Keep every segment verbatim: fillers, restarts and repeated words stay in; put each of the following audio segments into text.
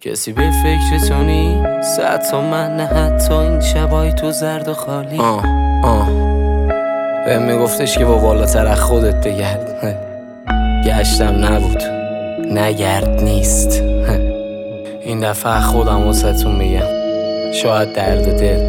کسی به فکر تو نیست، حتی من نه، حتی این شبای تو زرد و خالی. آه آه بهم میگفتش که با بالاتر از خودت بگرد، گشتم نبود، نگرد نیست. این دفعه خودم واسهتون میگم، شاید درد و دل،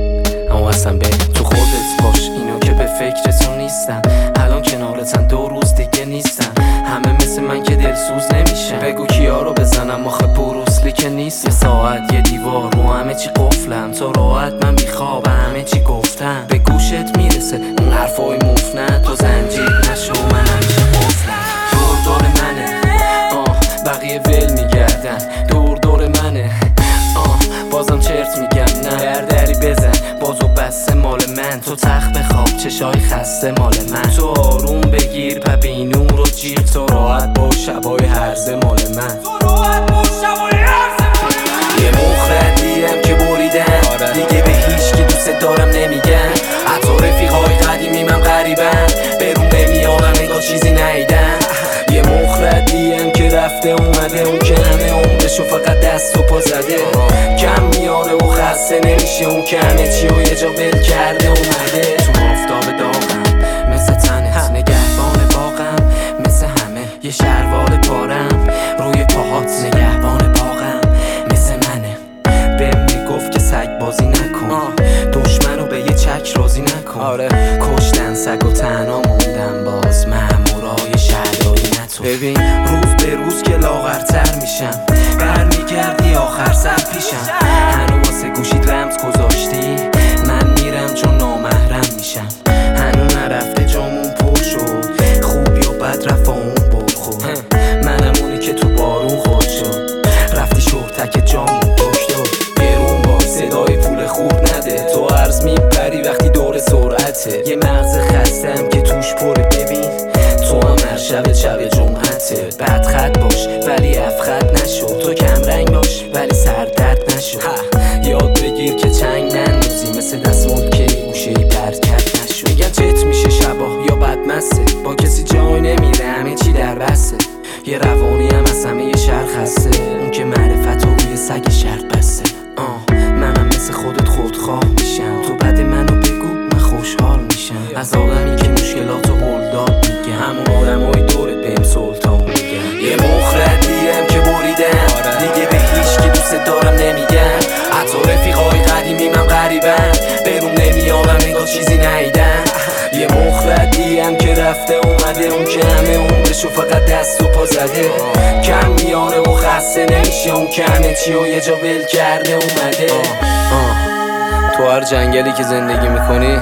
اما اصلا به تو خودت باش. اینو که به فکرتون نیستم، الان کنارتن، دو روز دیگه نیستم. همه مثل من که دلسوز نمیشن، بگو کیا رو بزنم آخه بروسلی که نیست. یه ساعت یه دیوار رو همه چی قفلم، تو راحت من میخوابم همه چی گفتم. به گوشت میرسه اون حرفای مفنن، تو زنجیر نشو من همیشه قفلم. دور دور منه آه بقیه ول میگردن، دور دور منه آه بازم چرت میگم نه. دردری بزن بازو بسته مال من، تو تخت بخواب چشای خسته مال من. تو آروم بگیر پبی نور و جیغ، تو راحت با شبای هرزه مال من. تو راحت با شبای هرزه مال من. یه مخردیم که بریدن دیگه به هیچ که دوست دارم نمیگن، حتی رفیقای قدیمی من غریبن، برون نمیارم نگاه چیزی نیدن. یه مخردیم که رفته اومده، اون که همه عمرشو فقط دست و پا زده، کم میاره و خسته نمیشه، اون که همه چی و یه جا ول کرده اومده. تو آفتاب داغم مثل تنت، نگهبان باغم مثل همه، یه شلوار پارم روی پاهات، نگهبان باغم مثل منه. بهم میگفت که سگ بازی نکن، دشمنو به یه چک راضی نکن. آره کشتن سگ و تنها موندم، باز مامورای شهرداری نتو. ببین روز به روز که لاغرتر میشم، برمیگردی آخر سر پیشم. هنو واسه گوشید رمز گذاشتی، من میرم چون نامحرم میشم. هنو نرفته جامون پر شد، خوب یا بد رفت اون بخور. منم اونی که تو بارون خود شد، رفتی شورتک جامون دکتر. گرون با صدای پول خوب نده، تو عرض میپری وقتی دور سرعته. یه مغز خستم که توش پره، ببین تو هم هر شب شب جمعته. بد خط باش ولی افخط نشو، تو کم رنگ باش ولی سردرد نشو. یاد بگیر که چنگ نندازی، مثل دستمال که گوشه ای برکت نشو. میگن چت میشه شبا یا بدمسته، با کسی جای نمیره همه چی در بسته. یه روانی هم از همه یه شهر خسته، اون که معرفت و روی سگ شرط بسته. آه منم مثل خودت خودخواه میشم، تو بعد منو بگو من خوشحال میشم. از آدمی که مشکلاتو هل داد میگم، همون آدمای دورت بهم سلطان میگن. یه مخردیم که بریدن دیگه به هیچ که دوست دارم نمیگن، حتی رفیقای قدیمی من غریبن، برون نمیارم نگاه چیزی نیدن. یه مخردیم که رفته اومده، اون که همه عمرشو فقط دست و پا زده، کم میاره و خسته نمیشه، اون که همه چی و یه جا ول کرده اومده. آه. آه. تو هر جنگلی که زندگی میکنی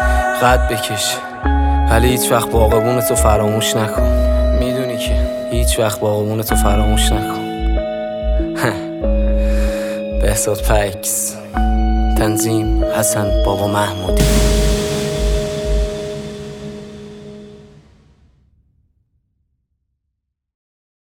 قد بکش، ولی هیچ وقت باغبونتو فراموش نکن. میدونی که هیچ وقت باغبونتو فراموش نکن. بهزاد پکس، تنظیم حسن بابا محمودی.